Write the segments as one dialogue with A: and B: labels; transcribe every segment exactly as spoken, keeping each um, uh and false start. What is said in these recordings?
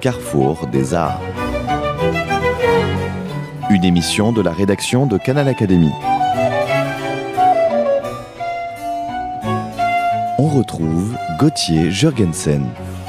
A: carrefour des arts. Une émission de la rédaction de Canal Académie. On retrouve Gauthier Jurgensen.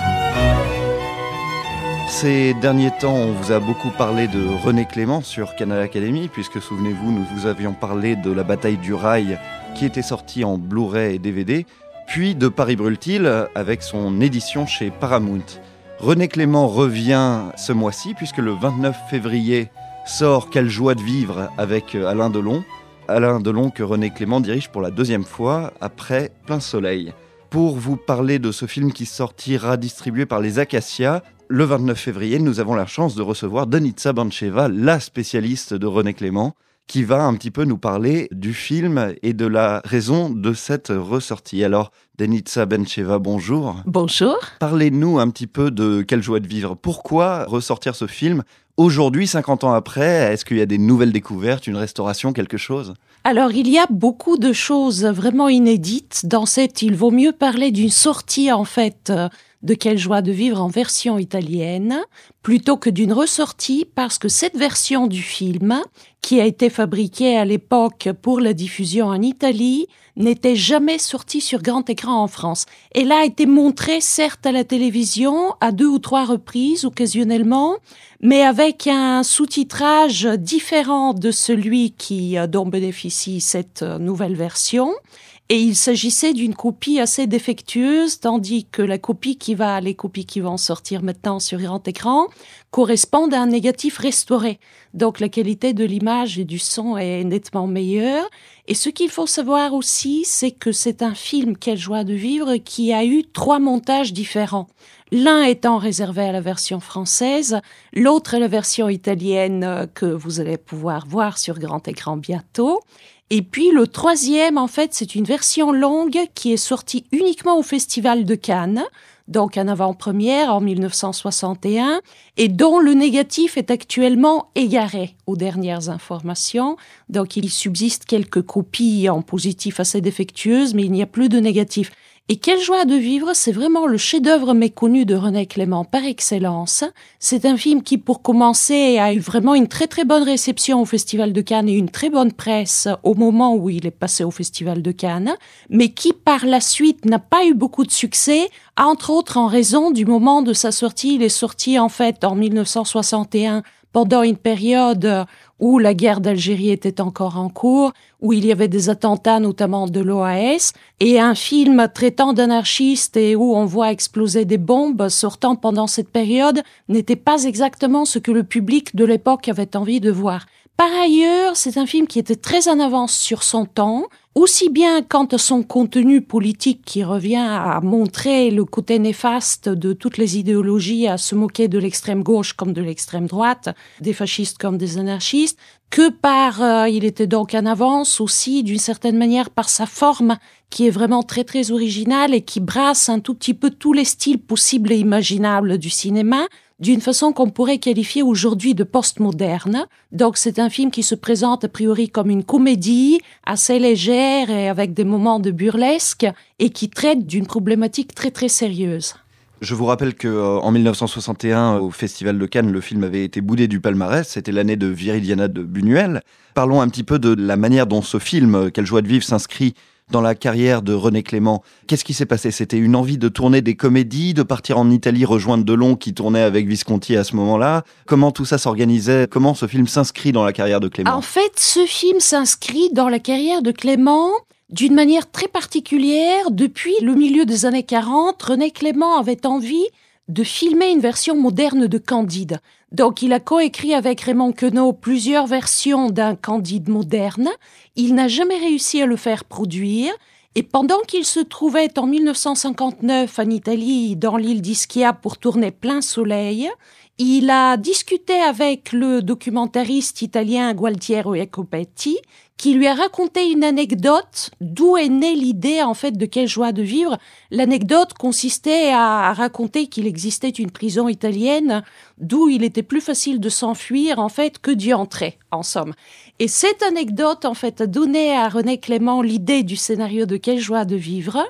B: Ces derniers temps, on vous a beaucoup parlé de René Clément sur Canal Académie, puisque souvenez-vous, nous vous avions parlé de La bataille du rail qui était sortie en Blu-ray et D V D, puis de Paris Brûle-t-il avec son édition chez Paramount. René Clément revient ce mois-ci, puisque le vingt-neuf février sort Quelle joie de vivre avec Alain Delon. Alain Delon que René Clément dirige pour la deuxième fois après Plein Soleil. Pour vous parler de ce film qui sortira distribué par les Acacias, le vingt-neuf février, nous avons la chance de recevoir Denitsa Bancheva, la spécialiste de René Clément, qui va un petit peu nous parler du film et de la raison de cette ressortie. Alors, Denitsa Bancheva, bonjour.
C: Bonjour.
B: Parlez-nous un petit peu de Quelle joie de vivre. Pourquoi ressortir ce film aujourd'hui, cinquante ans après? Est-ce qu'il y a des nouvelles découvertes, une restauration, quelque chose?
C: Alors, il y a beaucoup de choses vraiment inédites dans cette... Il vaut mieux parler d'une sortie, en fait, de Quelle joie de vivre en version italienne, plutôt que d'une ressortie, parce que cette version du film, qui a été fabriquée à l'époque pour la diffusion en Italie, n'était jamais sortie sur grand écran en France. Elle a été montrée, certes, à la télévision, à deux ou trois reprises, occasionnellement, mais avec un sous-titrage différent de celui qui, dont bénéficie cette nouvelle version. Et il s'agissait d'une copie assez défectueuse, tandis que la copie qui va, les copies qui vont sortir maintenant sur grand écran, correspondent à un négatif restauré. Donc la qualité de l'image et du son est nettement meilleure. Et ce qu'il faut savoir aussi, c'est que c'est un film Quelle joie de vivre qui a eu trois montages différents. L'un étant réservé à la version française, l'autre est la version italienne que vous allez pouvoir voir sur grand écran bientôt. Et puis le troisième, en fait, c'est une version longue qui est sortie uniquement au Festival de Cannes, donc en avant-première en mille neuf cent soixante et un, et dont le négatif est actuellement égaré aux dernières informations. Donc il subsiste quelques copies en positif assez défectueuses, mais il n'y a plus de négatif. Et Quelle joie de vivre, c'est vraiment le chef-d'œuvre méconnu de René Clément par excellence. C'est un film qui, pour commencer, a eu vraiment une très très bonne réception au Festival de Cannes et une très bonne presse au moment où il est passé au Festival de Cannes, mais qui, par la suite, n'a pas eu beaucoup de succès, entre autres en raison du moment de sa sortie. Il est sorti, en fait, en mille neuf cent soixante et un, pendant une période où la guerre d'Algérie était encore en cours, où il y avait des attentats, notamment de l'O A S, et un film traitant d'anarchistes et où on voit exploser des bombes sortant pendant cette période n'était pas exactement ce que le public de l'époque avait envie de voir. Par ailleurs, c'est un film qui était très en avance sur son temps, aussi bien quant à son contenu politique qui revient à montrer le côté néfaste de toutes les idéologies, à se moquer de l'extrême gauche comme de l'extrême droite, des fascistes comme des anarchistes, que par, euh, il était donc en avance aussi d'une certaine manière par sa forme qui est vraiment très très originale et qui brasse un tout petit peu tous les styles possibles et imaginables du cinéma, d'une façon qu'on pourrait qualifier aujourd'hui de postmoderne. Donc c'est un film qui se présente a priori comme une comédie assez légère et avec des moments de burlesque et qui traite d'une problématique très très sérieuse.
B: Je vous rappelle qu'en mille neuf cent soixante et un, au Festival de Cannes, le film avait été boudé du palmarès. C'était l'année de Viridiana de Buñuel. Parlons un petit peu de la manière dont ce film, Quelle joie de vivre, s'inscrit dans la carrière de René Clément. Qu'est-ce qui s'est passé? C'était une envie de tourner des comédies, de partir en Italie rejoindre Delon qui tournait avec Visconti à ce moment-là. Comment tout ça s'organisait? Comment ce film s'inscrit dans la carrière de Clément?
C: En fait, ce film s'inscrit dans la carrière de Clément d'une manière très particulière. Depuis le milieu des années quarante, René Clément avait envie de filmer une version moderne de Candide. Donc, il a coécrit avec Raymond Queneau plusieurs versions d'un Candide moderne. Il n'a jamais réussi à le faire produire. Et pendant qu'il se trouvait en mille neuf cent cinquante-neuf en Italie, dans l'île d'Ischia, pour tourner Plein Soleil, il a discuté avec le documentariste italien Gualtiero Jacopetti, qui lui a raconté une anecdote d'où est née l'idée en fait de Quelle joie de vivre. L'anecdote consistait à raconter qu'il existait une prison italienne d'où il était plus facile de s'enfuir en fait que d'y entrer, en somme. Et cette anecdote en fait a donné à René Clément l'idée du scénario de Quelle joie de vivre,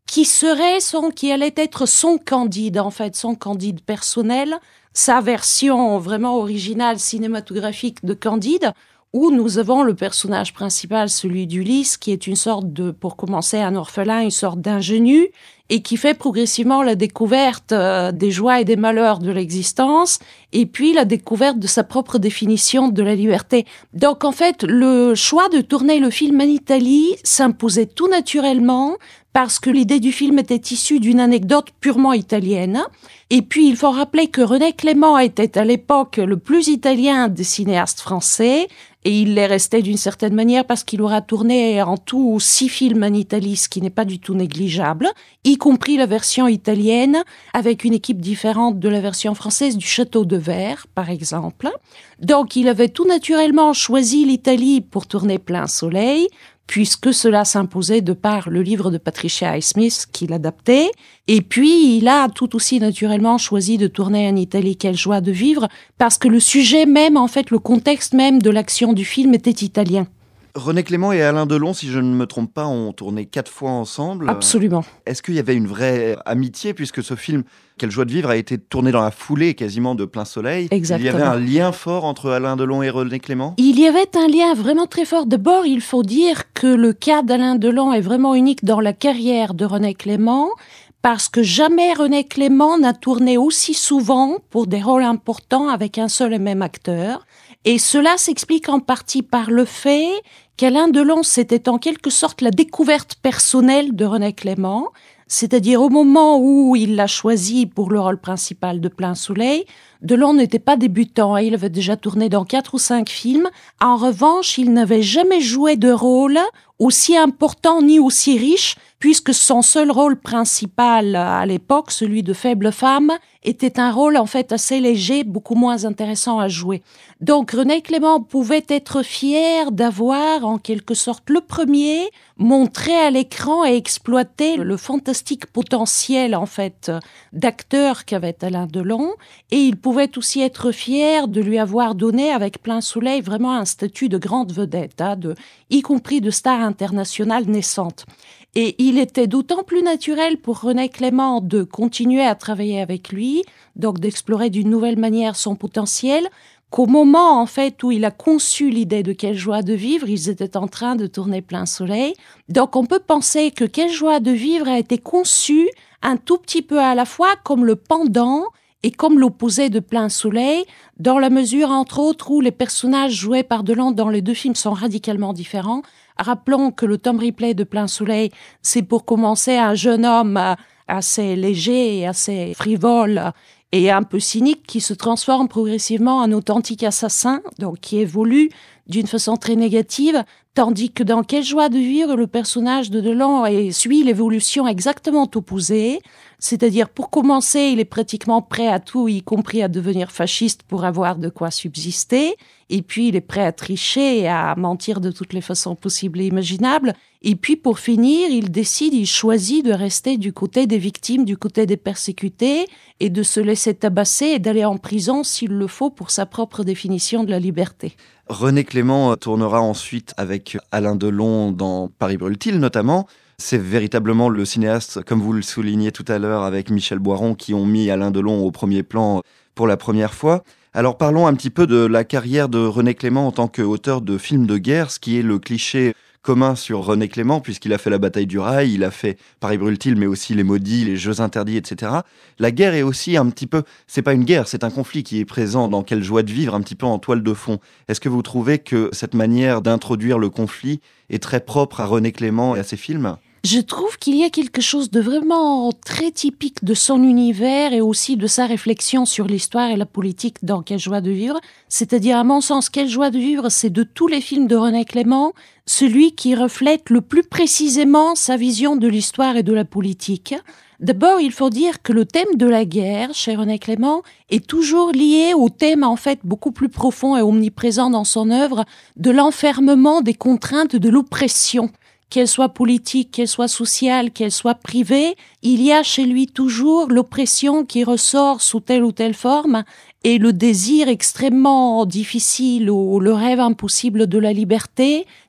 C: qui serait son, qui allait être son Candide, en fait, son Candide personnel, sa version vraiment originale cinématographique de Candide, où nous avons le personnage principal, celui d'Ulysse, qui est une sorte de, pour commencer, un orphelin, une sorte d'ingénu, et qui fait progressivement la découverte euh, des joies et des malheurs de l'existence, et puis la découverte de sa propre définition de la liberté. Donc en fait, le choix de tourner le film en Italie s'imposait tout naturellement, parce que l'idée du film était issue d'une anecdote purement italienne. Et puis, il faut rappeler que René Clément était à l'époque le plus italien des cinéastes français, et il l'est resté d'une certaine manière parce qu'il aura tourné en tout six films en Italie, ce qui n'est pas du tout négligeable, y compris la version italienne, avec une équipe différente de la version française du Château de Verre, par exemple. Donc, il avait tout naturellement choisi l'Italie pour tourner Plein Soleil, puisque cela s'imposait de par le livre de Patricia Highsmith qu'il adaptait. Et puis, il a tout aussi naturellement choisi de tourner en Italie Quelle joie de vivre, parce que le sujet même, en fait, le contexte même de l'action du film était italien.
B: René Clément et Alain Delon, si je ne me trompe pas, ont tourné quatre fois ensemble.
C: Absolument.
B: Est-ce qu'il y avait une vraie amitié, puisque ce film, Quelle joie de vivre, a été tourné dans la foulée quasiment de Plein Soleil?
C: Exactement.
B: Il y avait un lien fort entre Alain Delon et René Clément?
C: Il y avait un lien vraiment très fort. D'abord, il faut dire que le cas d'Alain Delon est vraiment unique dans la carrière de René Clément, parce que jamais René Clément n'a tourné aussi souvent pour des rôles importants avec un seul et même acteur. Et cela s'explique en partie par le fait qu'Alain Delon, c'était en quelque sorte la découverte personnelle de René Clément, c'est-à-dire au moment où il l'a choisi pour le rôle principal de Plein Soleil, Delon n'était pas débutant, il avait déjà tourné dans quatre ou cinq films. En revanche, il n'avait jamais joué de rôle aussi important ni aussi riche, puisque son seul rôle principal à l'époque, celui de Faible femme, était un rôle en fait assez léger, beaucoup moins intéressant à jouer. Donc René Clément pouvait être fier d'avoir en quelque sorte le premier montré à l'écran et exploité le fantastique potentiel en fait d'acteur qu'avait Alain Delon, et il pouvait aussi être fier de lui avoir donné avec Plein Soleil vraiment un statut de grande vedette, hein, de, y compris de star internationale naissante. Et il était d'autant plus naturel pour René Clément de continuer à travailler avec lui, donc d'explorer d'une nouvelle manière son potentiel, qu'au moment en fait où il a conçu l'idée de Quelle joie de vivre, ils étaient en train de tourner Plein Soleil. Donc on peut penser que Quelle joie de vivre a été conçu un tout petit peu à la fois comme le pendant et comme l'opposé de Plein Soleil, dans la mesure, entre autres, où les personnages joués par Delon dans les deux films sont radicalement différents. Rappelons que le Tom Ripley de Plein Soleil, c'est pour commencer un jeune homme assez léger et assez frivole et un peu cynique qui se transforme progressivement en authentique assassin, donc qui évolue d'une façon très négative, tandis que dans Quelle joie de vivre, le personnage de Delon suit l'évolution exactement opposée. C'est-à-dire, pour commencer, il est pratiquement prêt à tout, y compris à devenir fasciste pour avoir de quoi subsister. Et puis, il est prêt à tricher et à mentir de toutes les façons possibles et imaginables. Et puis, pour finir, il décide, il choisit de rester du côté des victimes, du côté des persécutés, et de se laisser tabasser et d'aller en prison s'il le faut pour sa propre définition de la liberté.
B: René Clément tournera ensuite avec Alain Delon dans Paris brûle-t-il notamment. C'est véritablement le cinéaste, comme vous le soulignez tout à l'heure avec Michel Boiron, qui ont mis Alain Delon au premier plan pour la première fois. Alors parlons un petit peu de la carrière de René Clément en tant qu'auteur de films de guerre, ce qui est le cliché commun sur René Clément, puisqu'il a fait La bataille du Rail, il a fait Paris brûle-t-il, mais aussi Les Maudits, Les Jeux interdits, et cetera. La guerre est aussi un petit peu, c'est pas une guerre, c'est un conflit qui est présent dans Quelle joie de vivre, un petit peu en toile de fond. Est-ce que vous trouvez que cette manière d'introduire le conflit est très propre à René Clément et à ses films ?
C: Je trouve qu'il y a quelque chose de vraiment très typique de son univers et aussi de sa réflexion sur l'histoire et la politique dans Quelle joie de vivre. C'est-à-dire, à mon sens, Quelle joie de vivre, c'est de tous les films de René Clément, celui qui reflète le plus précisément sa vision de l'histoire et de la politique. D'abord, il faut dire que le thème de la guerre, chez René Clément, est toujours lié au thème, en fait, beaucoup plus profond et omniprésent dans son œuvre, de l'enfermement des contraintes de l'oppression. Qu'elle soit politique, qu'elle soit sociale, qu'elle soit privée, il y a chez lui toujours l'oppression qui ressort sous telle ou telle forme et le désir extrêmement difficile ou le rêve impossible de la liberté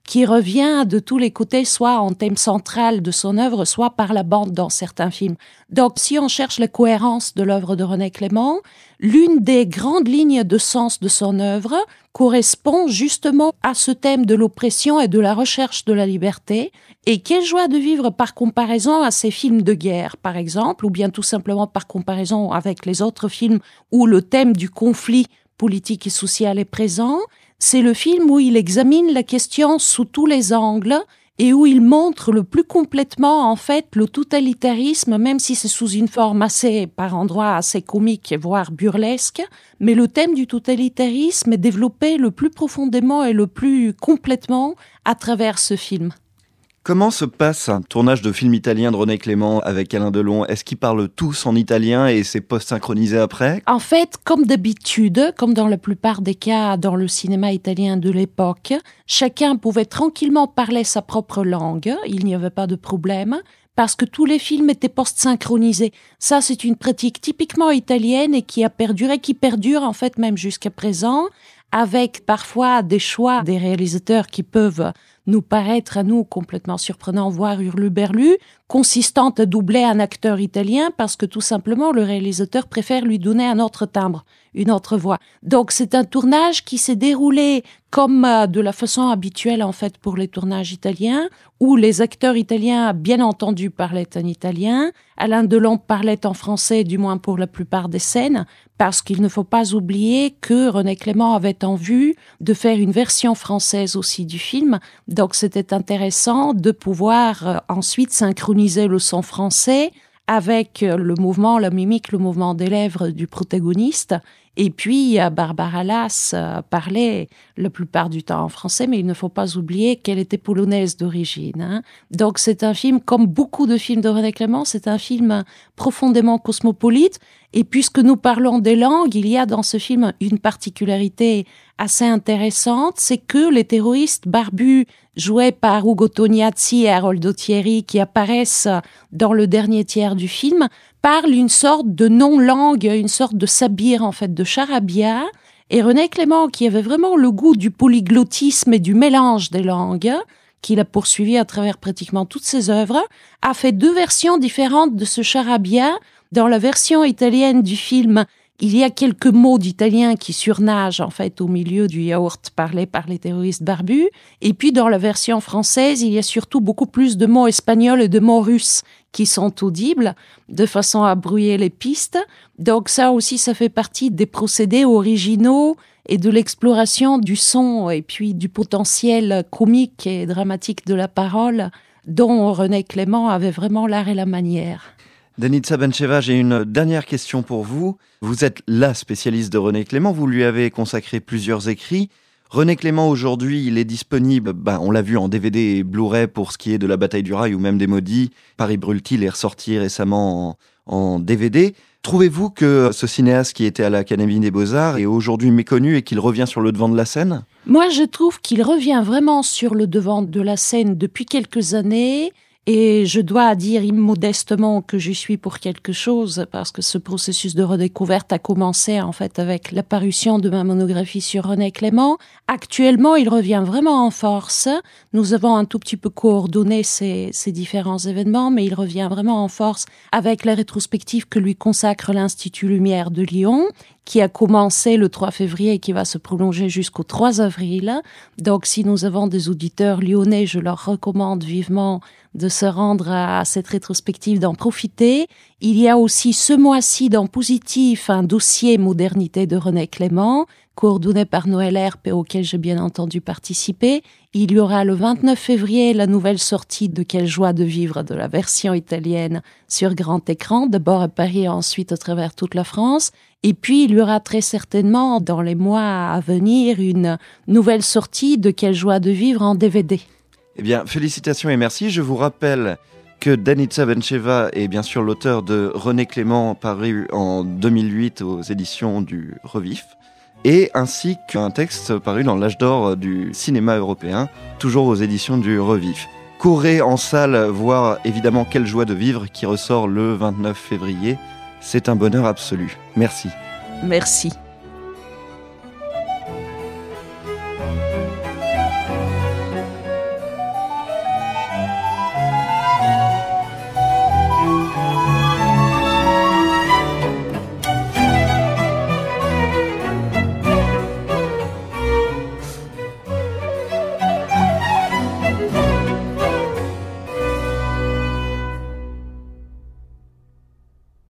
C: qui revient de tous les côtés, soit en thème central de son œuvre, soit par la bande dans certains films. Donc, si on cherche la cohérence de l'œuvre de René Clément, l'une des grandes lignes de sens de son œuvre correspond justement à ce thème de l'oppression et de la recherche de la liberté. Et quelle joie de vivre par comparaison à ces films de guerre, par exemple, ou bien tout simplement par comparaison avec les autres films où le thème du conflit politique et social est présent. C'est le film où il examine la question sous tous les angles et où il montre le plus complètement, en fait, le totalitarisme, même si c'est sous une forme assez, par endroits, assez comique, voire burlesque. Mais le thème du totalitarisme est développé le plus profondément et le plus complètement à travers ce film.
B: Comment se passe un tournage de film italien de René Clément avec Alain Delon ? Est-ce qu'ils parlent tous en italien et c'est post-synchronisé après ?
C: En fait, comme d'habitude, comme dans la plupart des cas dans le cinéma italien de l'époque, chacun pouvait tranquillement parler sa propre langue, il n'y avait pas de problème, parce que tous les films étaient post-synchronisés. Ça, c'est une pratique typiquement italienne et qui a perduré, qui perdure en fait même jusqu'à présent, avec parfois des choix des réalisateurs qui peuvent nous paraître à nous complètement surprenants, voire hurluberlus, consistant à doubler un acteur italien parce que tout simplement le réalisateur préfère lui donner un autre timbre, une autre voix. Donc c'est un tournage qui s'est déroulé comme euh, de la façon habituelle en fait pour les tournages italiens, où les acteurs italiens bien entendu parlaient en italien, Alain Delon parlait en français du moins pour la plupart des scènes, parce qu'il ne faut pas oublier que René Clément avait en vue de faire une version française aussi du film. Donc c'était intéressant de pouvoir euh, ensuite synchroniser le son français avec euh, le mouvement, la mimique, le mouvement des lèvres du protagoniste. Et puis euh, Barbara Lass euh, parlait la plupart du temps en français, mais il ne faut pas oublier qu'elle était polonaise d'origine. Hein. Donc c'est un film, comme beaucoup de films de René Clément, c'est un film profondément cosmopolite. Et puisque nous parlons des langues, il y a dans ce film une particularité assez intéressante, c'est que les terroristes barbus joués par Ugo Tognazzi et Haroldo Thierry qui apparaissent dans le dernier tiers du film parlent une sorte de non-langue, une sorte de sabir en fait, de charabia. Et René Clément, qui avait vraiment le goût du polyglottisme et du mélange des langues, qu'il a poursuivi à travers pratiquement toutes ses œuvres, a fait deux versions différentes de ce charabia. Dans la version italienne du film, il y a quelques mots d'italien qui surnagent en fait au milieu du yaourt parlé par les terroristes barbus. Et puis dans la version française, il y a surtout beaucoup plus de mots espagnols et de mots russes qui sont audibles de façon à brouiller les pistes. Donc ça aussi, ça fait partie des procédés originaux et de l'exploration du son et puis du potentiel comique et dramatique de la parole dont René Clément avait vraiment l'art et la manière.
B: Danica Bencheva, j'ai une dernière question pour vous. Vous êtes la spécialiste de René Clément, vous lui avez consacré plusieurs écrits. René Clément, aujourd'hui, il est disponible, ben, on l'a vu en D V D et Blu-ray pour ce qui est de la bataille du rail ou même des maudits. Paris brûle-t-il est ressorti récemment en, en D V D. Trouvez-vous que ce cinéaste qui était à l'Académie des Beaux-Arts est aujourd'hui méconnu et qu'il revient sur le devant de la scène ?
C: Moi, je trouve qu'il revient vraiment sur le devant de la scène depuis quelques années. Et je dois dire immodestement que j'y suis pour quelque chose, parce que ce processus de redécouverte a commencé en fait avec la parution de ma monographie sur René Clément. Actuellement, il revient vraiment en force. Nous avons un tout petit peu coordonné ces, ces différents événements, mais il revient vraiment en force avec la rétrospective que lui consacre l'Institut Lumière de Lyon, qui a commencé le trois février et qui va se prolonger jusqu'au trois avril. Donc, si nous avons des auditeurs lyonnais, je leur recommande vivement de se rendre à cette rétrospective, d'en profiter. Il y a aussi ce mois-ci dans Positif un dossier modernité de René Clément, coordonné par Noël Herp et auquel j'ai bien entendu participer. Il y aura le vingt-neuf février la nouvelle sortie de Quelle joie de vivre de la version italienne sur grand écran, d'abord à Paris et ensuite à travers toute la France. Et puis il y aura très certainement dans les mois à venir une nouvelle sortie de Quelle joie de vivre en D V D.
B: Eh bien, félicitations et merci. Je vous rappelle que Danica Bencheva est bien sûr l'auteur de René Clément, paru en deux mille huit aux éditions du Revif, et ainsi qu'un texte paru dans l'âge d'or du cinéma européen, toujours aux éditions du Revif. Courez en salle voir évidemment Quelle joie de vivre qui ressort le vingt-neuf février. C'est un bonheur absolu. Merci.
C: Merci.